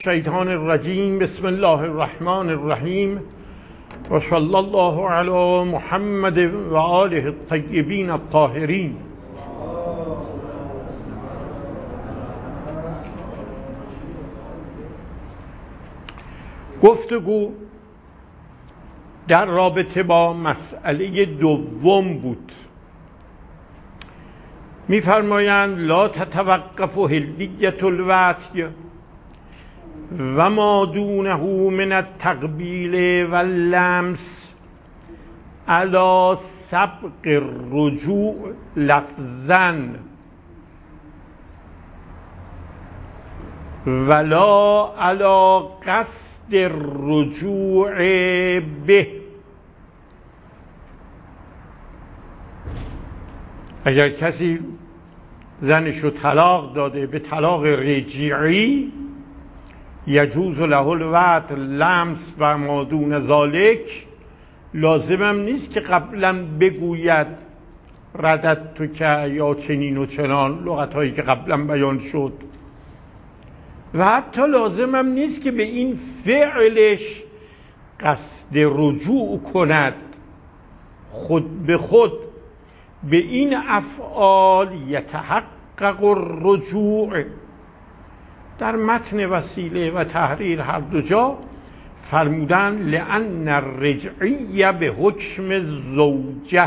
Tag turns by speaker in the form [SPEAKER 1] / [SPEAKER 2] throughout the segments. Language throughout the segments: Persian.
[SPEAKER 1] الشیطان الرجیم. بسم الله الرحمن الرحیم و صلی الله علی محمد و آله الطیبین الطاهرین. گفتگو در رابطه با مسئله دوم بود. می‌فرمایند لا تتوقف حلیت الوطی و ما دونه من التقبیل و اللمس علی سبق الرجوع لفظا ولا علی قصد الرجوع به. اگر کسی زنشو طلاق داده به طلاق رجعی، یجوز له الوطء لمس و ما دون ذالک، لازمم نیست که قبلا بگوید ردت تو که یا چنین و چنان، لغتهایی که قبلا بیان شد، و حتی لازمم نیست که به این فعلش قصد رجوع کند. خود به خود به این افعال یتحقق الرجوع. در متن وسیله و تحریر هر دو جا فرمودن لأن الرجعی به حکم زوجه.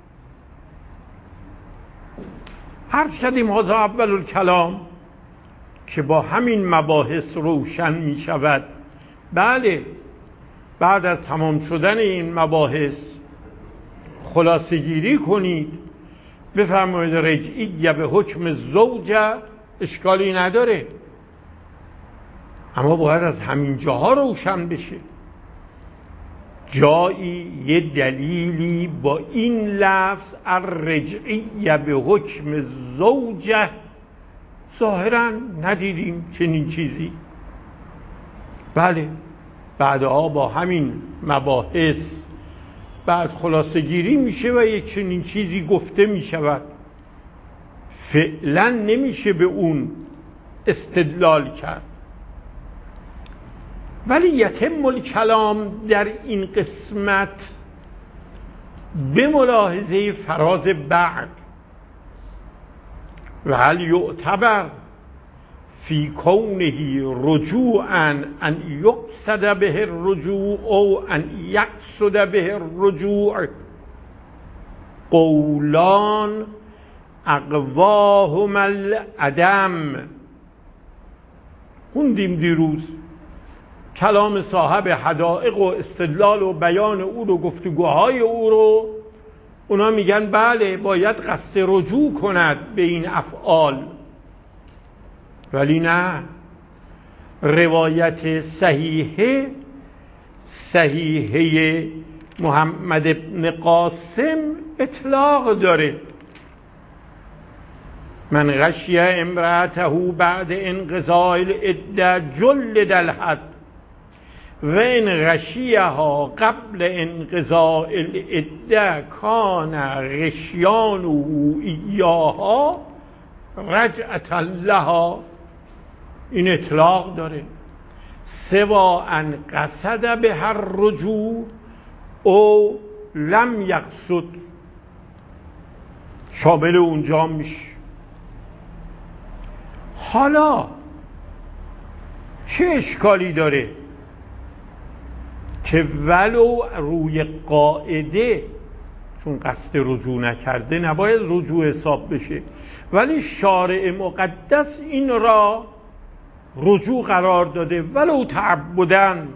[SPEAKER 1] عرض کردیم هذا اول الکلام که با همین مباحث روشن می شود. بله، بعد از تمام شدن این مباحث خلاصه گیری کنید، بفرمایید رجعی به حکم زوجه، اشکالی نداره، اما باید از همین جاها روشن بشه. جایی یه دلیلی با این لفظ الرجعی به حکم زوجه ظاهرا ندیدیم چنین چیزی. بله، بعدها با همین مباحث بعد خلاصه گیری میشه و یک چنین چیزی گفته میشود. فعلا نمیشه به اون استدلال کرد. ولی یتم الکلام در این قسمت به ملاحظه فراز بعد و هل یعتبر فی کونه رجوعا ان یقصد به الرجوع او ان یقصد به الرجوع قولان اقواهما العدم. خوندیم دیروز کلام صاحب حدائق و استدلال و بیان او رو، گفتگوهای او رو، اونا میگن بله باید قصد رجوع کند به این افعال. ولی نه، روایت صحیحه محمد ابن قاسم اطلاق داره. من غشی امرأته بعد انقضاء العده جلد الحد و ان غشیها قبل انقضاء العده کان غشیانه ایاها رجعة لها. این اطلاق داره. سوا ان قصد به هر رجوع او لم یقصد، شامل اونجا میشه. حالا چه اشکالی داره که ولو روی قاعده چون قصد رجوع نکرده نباید رجوع حساب بشه، ولی شارع مقدس این را رجوع قرار داده ولو تعبدن.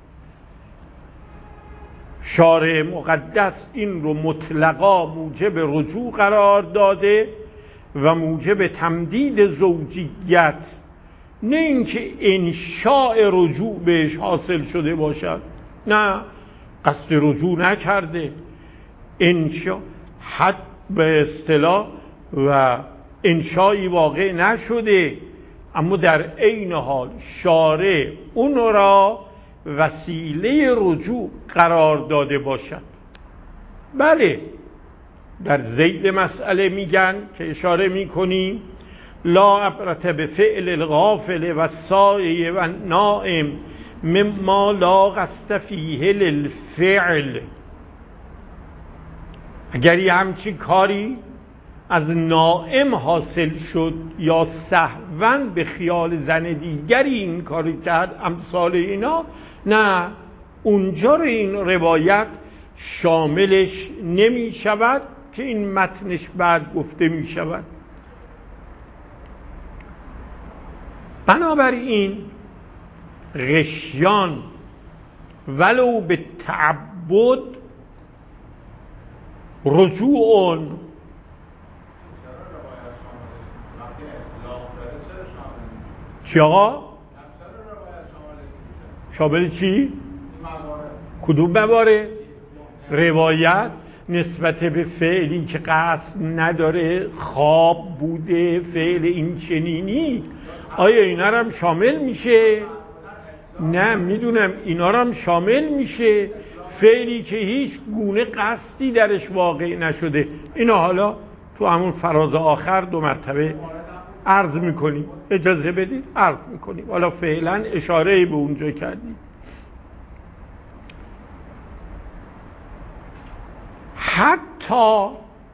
[SPEAKER 1] شارع مقدس این رو مطلقا موجب رجوع قرار داده و موجب تمدید زوجیت، نه اینکه انشاء رجوع بهش حاصل شده باشد. نه، قصد رجوع نکرده، انشاء حد به اصطلاح و انشایی واقع نشده، اما در عین حال شارع اون را وسیله رجوع قرار داده باشد. بله، در ذیل مسئله میگن که اشاره میکنیم لا عبرت به فعل الغافل و سایه و نائم مما لا قصد فیه للفعل. اگر یه همچین کاری از نائم حاصل شد یا سهواً به خیال زن دیگری این کاری کرد امثال اینا، نه، اونجا رو این روایت شاملش نمی شود که این متنش بعد گفته می شود. بنابراین غشیان ولو به تعبد رجوع چی آقا؟ شامل چی؟ کدوم موارد؟ روایت نسبت به فعلی که قصد نداره، خواب بوده، فعل این چنینی، آیا اینا رو هم شامل میشه؟ نه، میدونم اینا رو هم شامل میشه. فعلی که هیچ گونه قصدی درش واقع نشده، اینا حالا تو همون فراز آخر 2 مرتبه عرض میکنیم، اجازه بدید عرض میکنیم. حالا فعلا اشاره به اونجا کردیم. حتی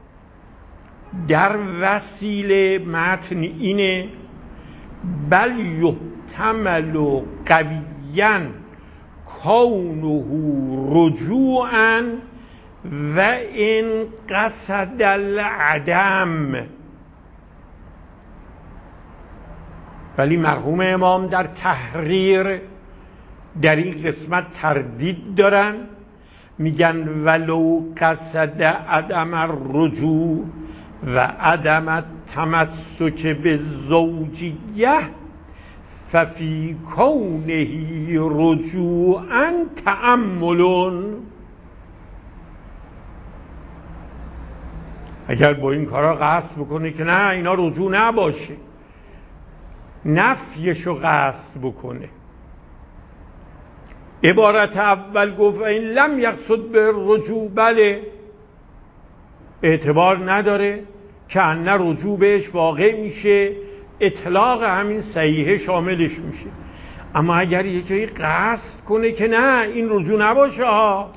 [SPEAKER 1] در وسیله متن اینه بل یحتمل قویاً کونه رجوعاً و ان قصد العدم. ولی مرحوم امام در تحریر در این قسمت تردید دارن، میگن ولو قصد عدم الرجوع و عدم التمسک بالزوجیه ففی کونه رجوعا تأمل. اگر با این کارا قصد بکنه که نه اینا رجوع نباشه، نفیشو قصد بکنه. عبارت اول گفت این لم یقصد به رجوع، بله اعتبار نداره که ان رجوع بهش واقع میشه، اطلاق همین صحیحه شاملش میشه. اما اگر یه جایی قصد کنه که نه این رجوع نباشه ها،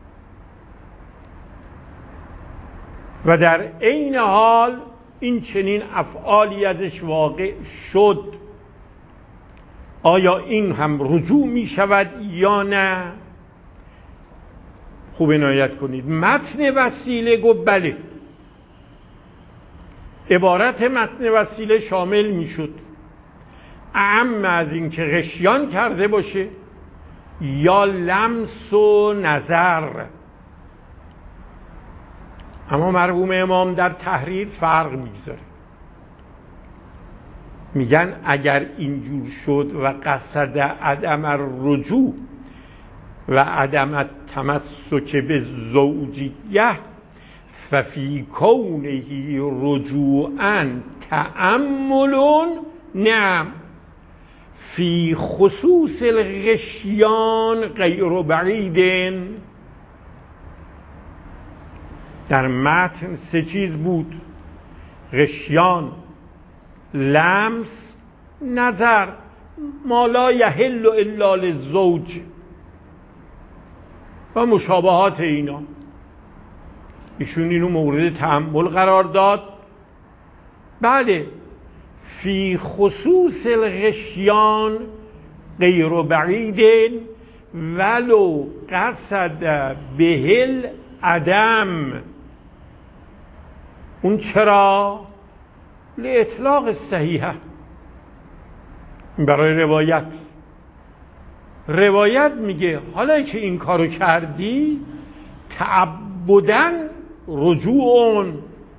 [SPEAKER 1] و در عین حال این چنین افعالی ازش واقع شد، آیا این هم رجوع می شود یا نه؟ خوب عنایت کنید. متن وسیله گفت بله، عبارت متن وسیله شامل می شد اعم از این که غشیان کرده باشه یا لمس و نظر. اما مرحوم امام در تحریر فرق میگذاره، میگن اگر اینجور شد و قصد عدم الرجوع و عدم التمسک بالزوجیه ففی کونه رجوعا تأمل، نعم فی خصوص الغشیان غیر بعید. در متن 3 چیز بود: غشیان، لمس، نظر، ما لا یحل الا للزوج و مشابهات اینا. ایشون اینو مورد تأمل قرار داد. بله فی خصوص الغشیان غیر بعید ولو قصد به العدم. اون چرا؟ لاطلاق الصحیحه. برای روایت میگه حالا که این کارو کردی تعبداً رجوع.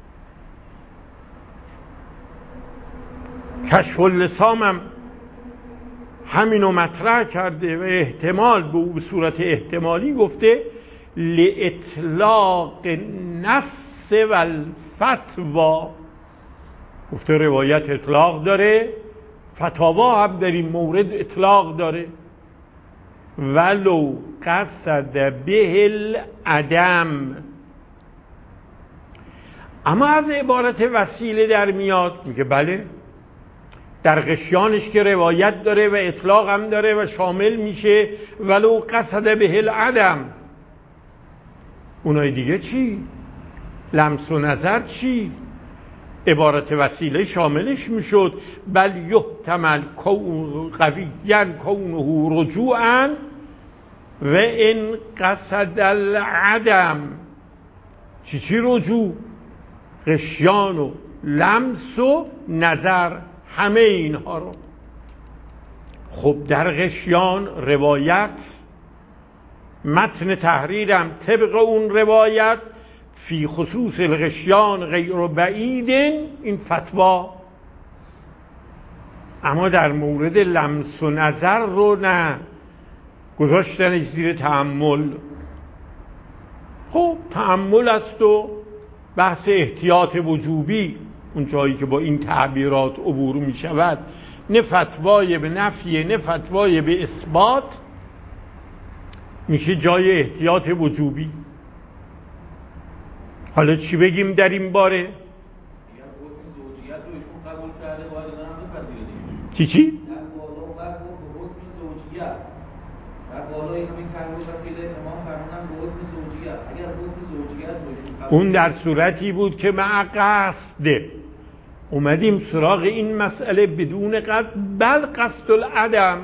[SPEAKER 1] کشف اللسامم همینو مطرح کرده و احتمال به صورت احتمالی گفته لاطلاق النص و الفتوی. گفته روایت اطلاق داره، فتاوا هم در این مورد اطلاق داره. ولو قصد به العدم. اما از عبارت وسیله در میاد، میگه بله در غشیانش که روایت داره و اطلاق هم داره و شامل میشه ولو قصد به العدم. اونای دیگه چی؟ لمس و نظر چی؟ عبارت وسیله شاملش میشد. بل یحتمل قویاً کونه رجوعاً و ان قصد العدم. چی رجوع؟ غشیان و لمس و نظر، همه اینها رو. خب در غشیان روایت، متن تحریرم طبق اون روایت فی خصوص الغشیان غیر بعید، این فتوا. اما در مورد لمس و نظر رو نه، گذاشتنش زیر تأمل. خب تأمل است و بحث احتیاط وجوبی، اون جایی که با این تعبیرات عبور می شود، نه فتوای به نفی نه فتوای به اثبات، میشه جای احتیاط وجوبی. حالا چی بگیم در این باره؟
[SPEAKER 2] اگر حکم زوجیت رو ایشون قبول کرده باید دارم بپذیره
[SPEAKER 1] چی؟
[SPEAKER 2] در بالا و بعد به حکم زوجیت، در بالای همین کلمه وسیله امام فرمودن به حکم زوجیت. اگر حکم زوجیت رو ایشون قبول،
[SPEAKER 1] اون در صورتی بود که مع قصد اومدیم سراغ این مسئله بدون قصد، بل قصد العدم.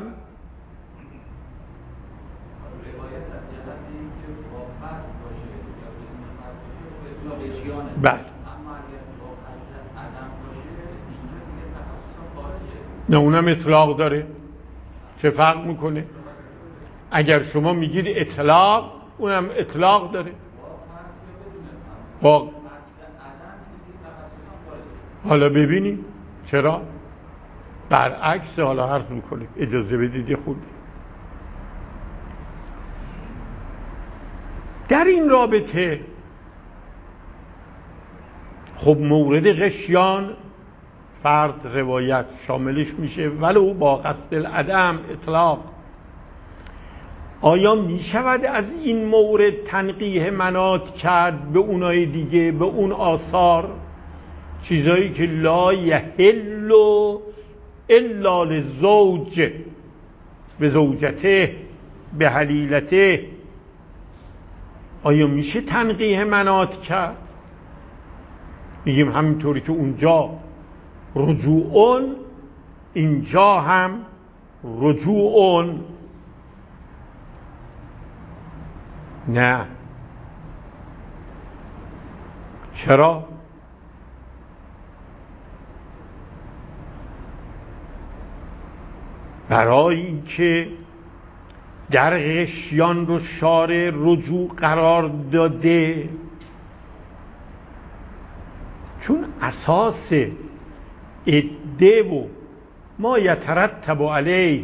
[SPEAKER 2] روایت از جهتی که با قصد باشه یا بدون قصد باشه خب اطلاق اشیانه.
[SPEAKER 1] بله.
[SPEAKER 2] اما اگر با قصد عدم باشه اینجا دیگه تخصصا خارجه.
[SPEAKER 1] نه اونم اطلاق داره. چه فرق میکنه؟ اگر شما میگید اطلاق، اونم اطلاق داره. با حالا ببینیم چرا برعکس. حالا عرض میکنیم، اجازه بدید خود. در این رابطه خب مورد غشیان فرض روایت شاملش میشه ولو با قصد العدم اطلاق. آیا می شود از این مورد تنقیح مناط کرد به اونای دیگه، به اون آثار، چیزایی که لا یحل الا للزوج به زوجته به حلیلته؟ آیا میشه تنقیح مناط کرد؟ میگیم همینطوری که اونجا رجوعون، اینجا هم رجوعون. نه. چرا؟ برای اینکه در غشیان رو شارع رجوع قرار داده، چون اساس عده و ما یترتب علیه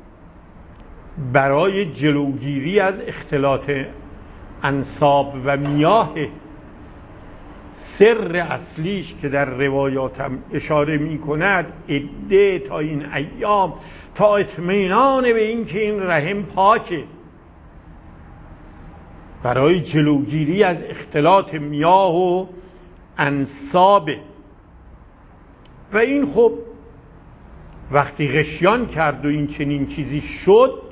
[SPEAKER 1] برای جلوگیری از اختلاط انساب و میاه، سر اصلیش که در روایاتم اشاره می کند عده تا این ایام، تا اطمینان به این که این رحم پاکه، برای جلوگیری از اختلاط میاه و انساب. و این خب وقتی غشیان کرد و این چنین چیزی شد،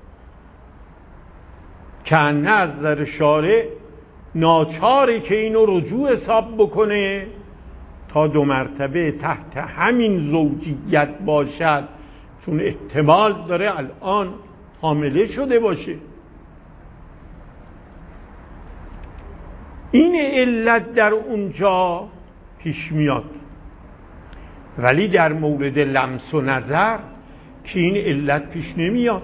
[SPEAKER 1] که نه از نظر شارع ناچاری که اینو رجوع حساب بکنه تا 2 مرتبه تحت همین زوجیت باشد، چون احتمال داره الان حامله شده باشه. این علت در اونجا پیش میاد، ولی در مورد لمس و نظر که این علت پیش نمیاد،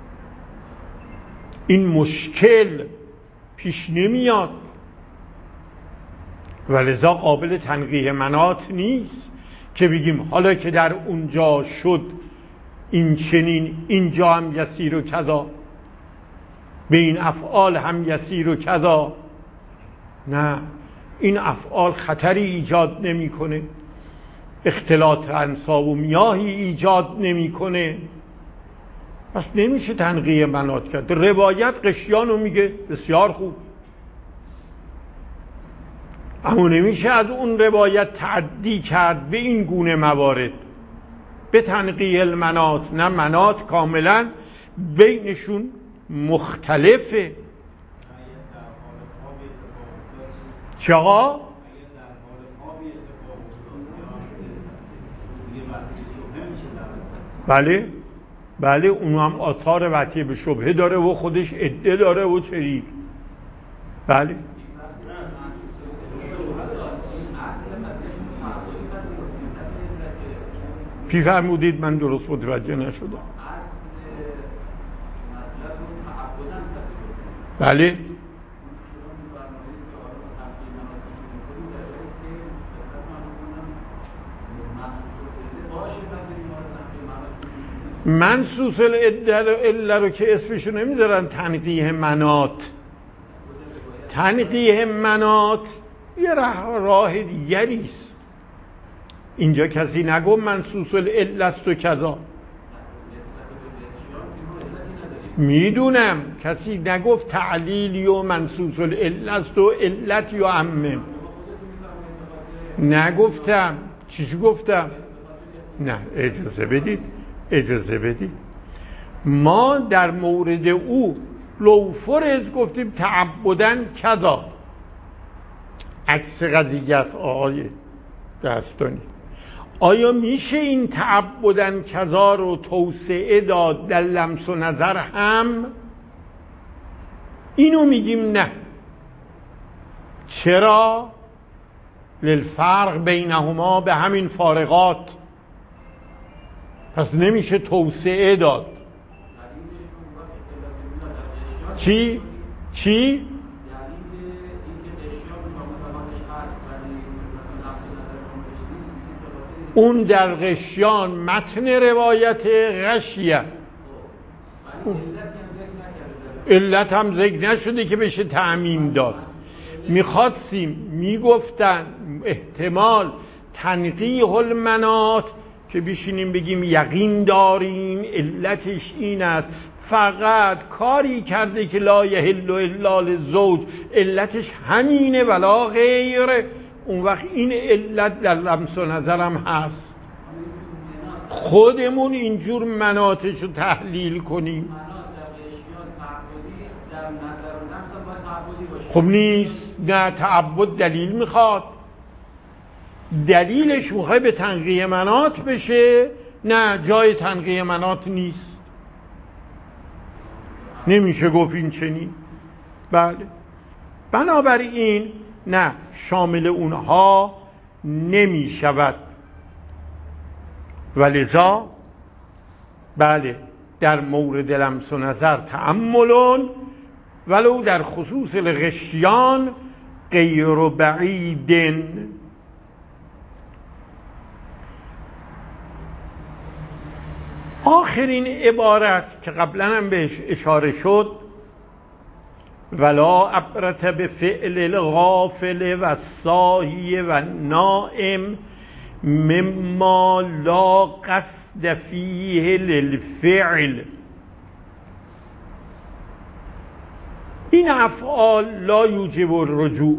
[SPEAKER 1] این مشکل پیش نمیاد، ولذا قابل تنقیح مناط نیست که بگیم حالا که در اونجا شد این چنین، اینجا هم یسیر و کذا، به این افعال هم یسیر و کذا. نه، این افعال خطری ایجاد نمیکنه، اختلاط انساب و میاهی ایجاد نمیکنه، پس نمیشه تنقیح مناط کرد. روایت غشیانو میگه بسیار خوب، اما نمیشه از اون روایت تعدی کرد به این گونه موارد، به تنقیه المنات، نه منات کاملا بینشون مختلفه. چقا؟ بله بله، اون هم آثار وطیه به شبهه داره و خودش عده داره و چریک. بله پی فرمودید؟ من درست متوجه نشدم. بله منصوص العله رو که اسمشو نمیذارن تنقیه منات. تنقیه منات یه راه دیگریست. اینجا کسی نگو منصوص العله است و کذا. میدونم کسی نگفت تعلیلی و منصوص العله است و علت یا عمم. نگفتم. چی گفتم؟ نه اجازه بدید. ما در مورد او لو فرض گفتیم تعبدن کذا. عکس قضیه است آقای دستانی. آیا میشه این تعبدن کذا رو توسعه داد در لمس و نظر هم؟ اینو میگیم نه. چرا؟ للفرق بینهما، به همین فارقات. پس نمیشه توسعه داد. چی؟ اون در غشیان متن روایت غشیه. علت هم ذکر نشده که بشه تعمیم داد. میگفتن احتمال تنقیه المنات که بشینیم بگیم یقین داریم علتش این است، فقط کاری کرده که لا یحل الا للزوج، علتش همینه ولا غیره. اون وقت این علت در لمس و نظرم هست. خودمون اینجور مناتش رو تحلیل کنیم. خب نیست. نه، تعبد دلیل میخواد. دلیلش میخواد به تنقیه منات بشه. نه، جای تنقیه منات نیست. نمیشه گفت این چنین. بله، بنابراین نه، شامل اونها نمیشود. ولذا بله، در مورد لمس و نظر تأملون ولو در خصوص الغشیان غیر بعید. آخرین عبارت که قبلا هم بهش اشاره شد، ولا عبرت به فعل الغافل و الساهی و نائم مما لا قصد فیه للفعل. این افعال لا یوجب الرجوع.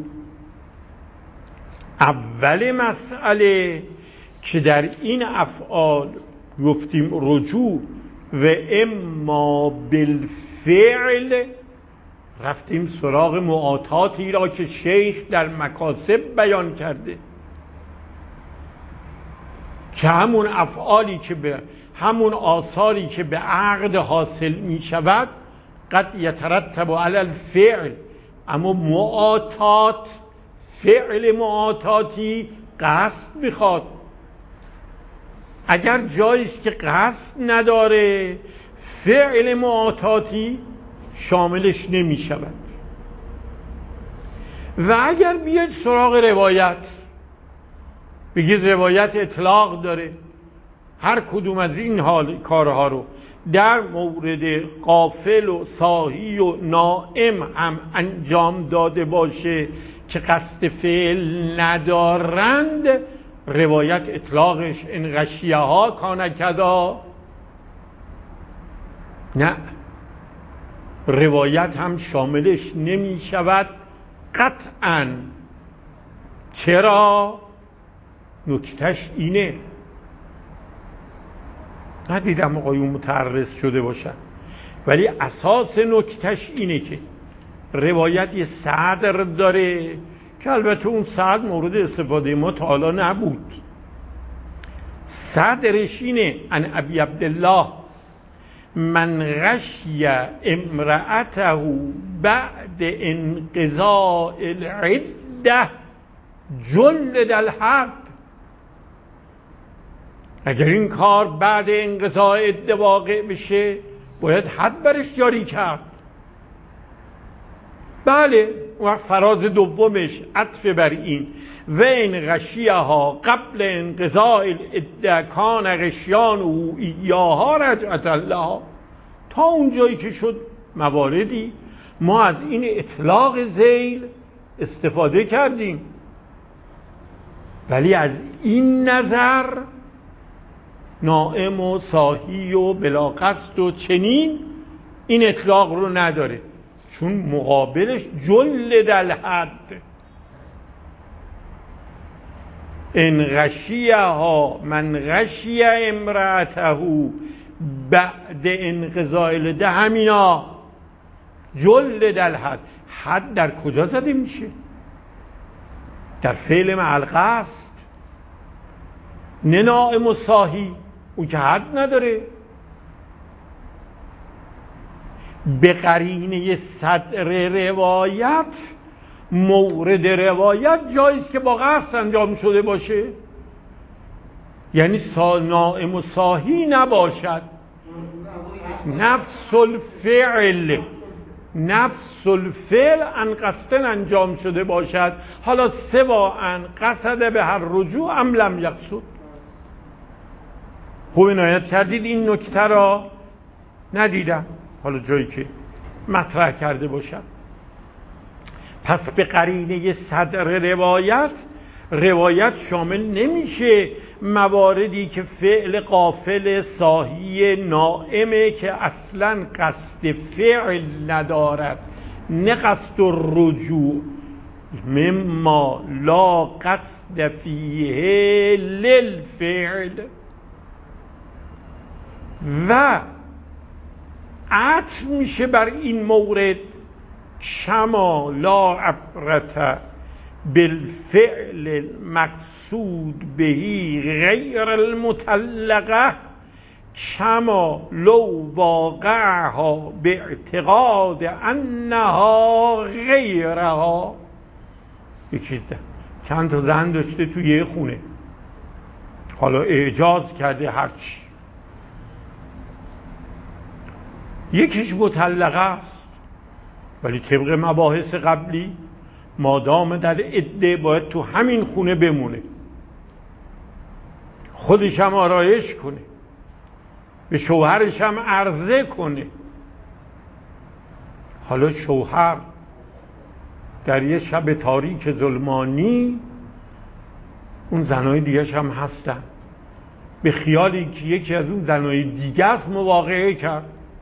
[SPEAKER 1] اول مسئله که در این افعال گفتیم رجوع و اما بالفعل، رفتیم سراغ معاطاتی را که شیخ در مکاسب بیان کرده که همون افعالی که به همون آثاری که به عقد حاصل می شود قد یترتب علی الفعل، اما معاطات، فعل معاطاتی قصد میخواد. اگر جاییست که قصد نداره، فعل معاطاتی شاملش نمی شود. و اگر بیاید سراغ روایت، بگید روایت اطلاق داره، هر کدوم از این کارها رو در مورد غافل و ساهی و نائم هم انجام داده باشه که قصد فعل ندارند، روایت اطلاقش این غشیه ها کان کذا. نه، روایت هم شاملش نمی شود قطعاً. چرا؟ نکتهش اینه ندیدم آقایون متعرض شده باشن، ولی اساس نکتش اینه که روایت یه صدر داره که البته اون صدر مورد استفاده ما تا حالا نبود. صدرش اینه: ان ابی عبدالله من غشی امرأته بعد انقضاء العده جلد الحد. اگر این کار بعد انقضاء عده واقع بشه باید حد برش جاری کرد. بله، و فراز دومش عطف بر این: و این غشیها قبل انقضاء العده کان غشیانه ایاها رجعت الله. تا اونجایی که شد مواردی ما از این اطلاق ذیل استفاده کردیم، ولی از این نظر نائم و صاحی و بلا قصد و چنین این اطلاق رو نداره، چون مقابلش جلد الحد. ان غشیها من غشی امرأته بعد انقضاء العده، همینا جلد الحد. حد در کجا زده میشه؟ در فعل مع القصد، نه نائم و صاحی، اون که حد نداره. به قرینه صدر روایت، مورد روایت جاییست که با قصد انجام شده باشه، یعنی نائم و صاحی نباشد. نفس الفعل ان قصدن انجام شده باشد، حالا سوا ان قصد به هر رجوع ام لم یقصد. خوب عنایت کردید این نکته را ندیدم حالا جایی که مطرح کرده باشم. پس به قرینه صدر روایت شامل نمیشه مواردی که فعل غافل صاحی نائمه که اصلا قصد فعل ندارد، نه قصد الرجوع، مما لا قصد فیه للفعل. و عطف میشه بر این مورد: کما لا عبرت بالفعل مقصود بهی غیر المطلقه کما لو واقعها باعتقاد انها غیرها. یکی چند تا زن داشته توی یه خونه، حالا اعجاز کرده هرچی، یکیش مطلقه است، ولی طبق مباحث قبلی مادام در عده باید تو همین خونه بمونه، خودش هم آرایش کنه، به شوهرش هم عرضه کنه. حالا شوهر در یه شب تاریک ظلمانی، اون زنای دیگه‌ش هم هستن، به خیالی که یکی از اون زنای دیگه است مواقعه کرد،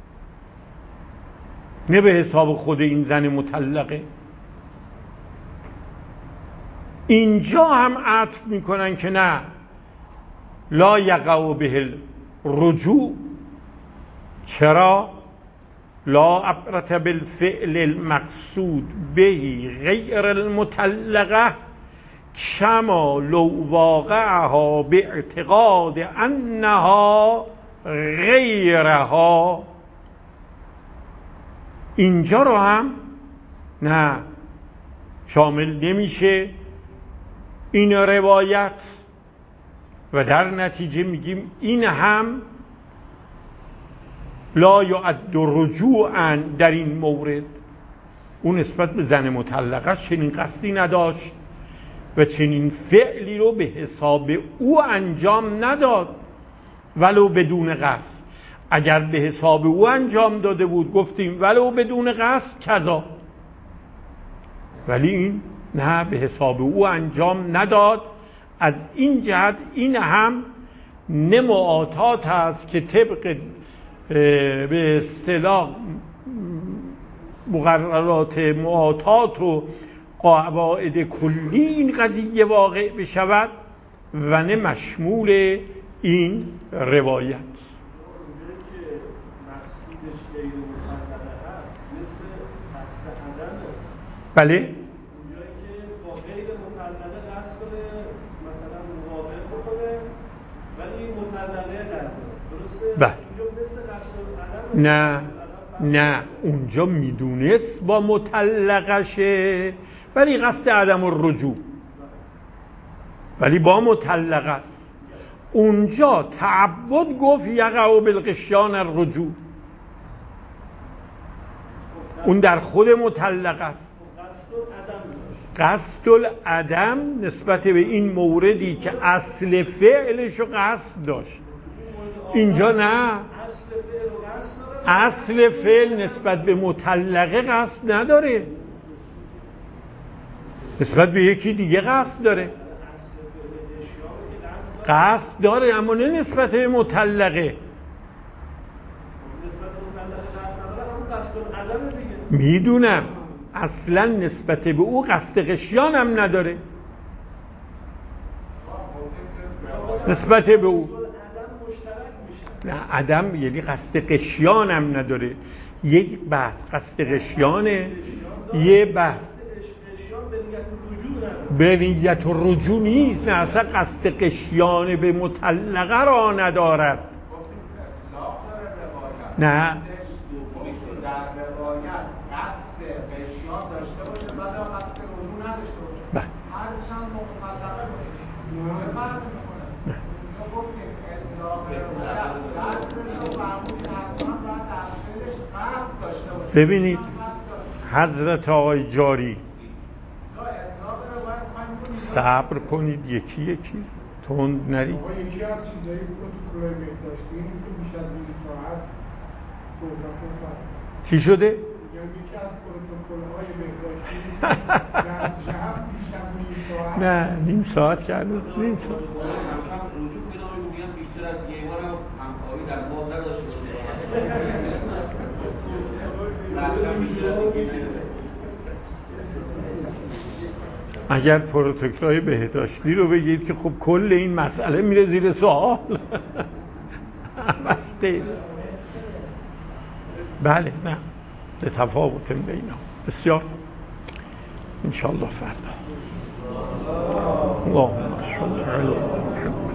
[SPEAKER 1] نه به حساب خود این زن مطلقه. اینجا هم عطف میکنن که نه، لا یقع به الرجوع. چرا؟ لا عبرت بالفعل المقصود بهی غیر المطلقه کما لو واقعها باعتقاد انها غیرها. اینجا رو هم نه شامل نمیشه این روایت، و در نتیجه میگیم این هم لا یعد رجوعا در این مورد. اون نسبت به زن مطلقه چنین قصدی نداشت و چنین فعلی رو به حساب او انجام نداد ولو بدون قصد. اگر به حساب او انجام داده بود گفتیم ولو بدون قصد کذا، ولی این نه، به حساب او انجام نداد. از این جهت این هم نه معاطات است که طبق به اصطلاح مقررات معاطات و قواعد کلی این قضیه واقع بشود، و نه مشمول این روایت. بله
[SPEAKER 3] اونجایی که با غیر مطلقه قصد کنه مثلا مقابل بکنه ولی مطلقه قلبه درسته؟
[SPEAKER 1] بله.
[SPEAKER 3] اونجا مثل قصد العدم
[SPEAKER 1] نه اونجا میدونست با مطلقشه ولی قصد عدم الرجوع، ولی با مطلقه است. اونجا تعبد گفت یقع بالغشیان الرجوع، اون در خود مطلقه است. قصد العدم نسبت به این موردی که اصل فعلشو قصد داشت. اینجا نه، اصل فعل نسبت به مطلقه قصد نداره، نسبت به یکی دیگه قصد داره. قصد داره اما نه نسبت به مطلقه. میدونم اصلا نسبت به او قصد غشیان هم نداره، نسبت به او نه عدم یعنی قصد غشیان هم نداره. یک بحث قصد غشیانه، یه بحث به نیت رجوع نیست. نه اصلا قصد غشیان به مطلقه را ندارد. نه
[SPEAKER 4] در روایت قصد غشیان داشته باشه ولی قصد رجوع نداشته باشه، هر چند مطلقه باشه چه فرقی میکنه؟ اونجا گفتیم اطلاق روایت ظرفش رو فرمود که حتما باید در فعلش قصد داشته باشه.
[SPEAKER 1] ببینید حضرت آقای جاری صبر کنید، یکی یکی تند نرید.
[SPEAKER 5] آقا یکی از چیزایی پروتکل‌های بهداشتی اینه که بیش از نیم ساعت صحبت کرد.
[SPEAKER 1] چی شده؟
[SPEAKER 5] یکی از پروتکل‌های بهداشتی در جمع بیش از نیم ساعت.
[SPEAKER 1] نه نیم ساعت که هنوز نیم ساعت
[SPEAKER 2] رجوع پیدا می‌کنیم بیشتر از یه بار هم همکاری در باب نداشته باشه.
[SPEAKER 1] اگر پروتکل‌های بهداشتی رو بگید که خب کل این مسئله میره زیر سوال. بله نه تفاوت بینا بسیار انشاءالله فردا. اللهم صل علی محمد.